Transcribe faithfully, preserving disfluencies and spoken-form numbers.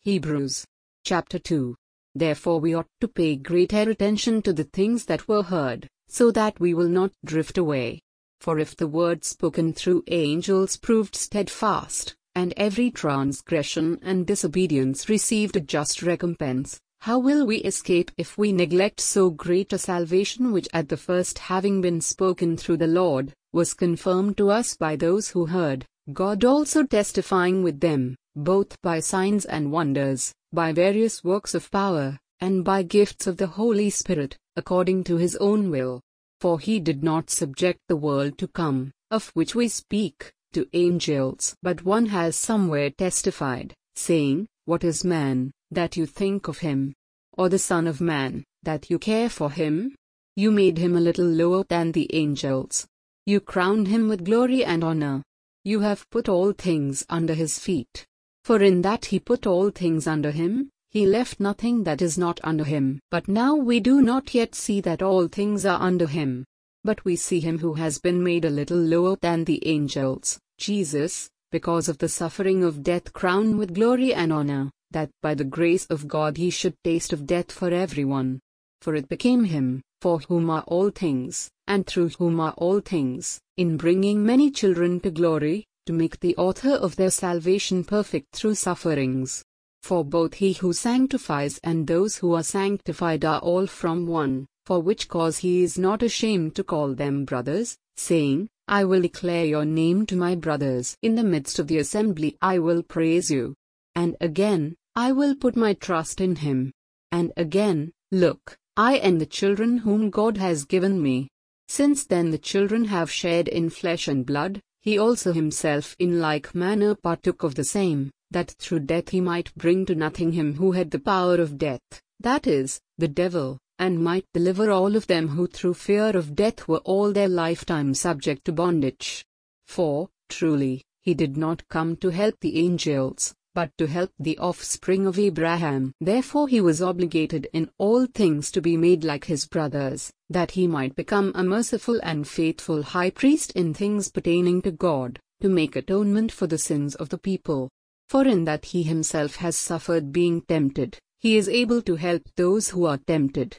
Hebrews chapter two. Therefore we ought to pay greater attention to the things that were heard, so that we will not drift away. For if the word spoken through angels proved steadfast, and every transgression and disobedience received a just recompense, how will we escape if we neglect so great a salvation, which at the first, having been spoken through the Lord, was confirmed to us by those who heard, God also testifying with them, both by signs and wonders, by various works of power, and by gifts of the Holy Spirit, according to his own will? For he did not subject the world to come, of which we speak, to angels. But one has somewhere testified, saying, What is man, that you think of him? Or the Son of Man, that you care for him? You made him a little lower than the angels. You crowned him with glory and honor. You have put all things under his feet. For in that he put all things under him, he left nothing that is not under him. But now we do not yet see that all things are under him. But we see him who has been made a little lower than the angels, Jesus, because of the suffering of death, crowned with glory and honor, that by the grace of God he should taste of death for everyone. For it became him, for whom are all things, and through whom are all things, in bringing many children to glory, to make the author of their salvation perfect through sufferings. For both he who sanctifies and those who are sanctified are all from one, for which cause he is not ashamed to call them brothers, saying, I will declare your name to my brothers. In the midst of the assembly I will praise you. And again, I will put my trust in him. And again, look, I and the children whom God has given me. Since then the children have shared in flesh and blood, he also himself in like manner partook of the same, that through death he might bring to nothing him who had the power of death, that is, the devil, and might deliver all of them who through fear of death were all their lifetime subject to bondage. For, truly, he did not come to help the angels, but to help the offspring of Abraham. Therefore he was obligated in all things to be made like his brothers, that he might become a merciful and faithful high priest in things pertaining to God, to make atonement for the sins of the people. For in that he himself has suffered being tempted, he is able to help those who are tempted.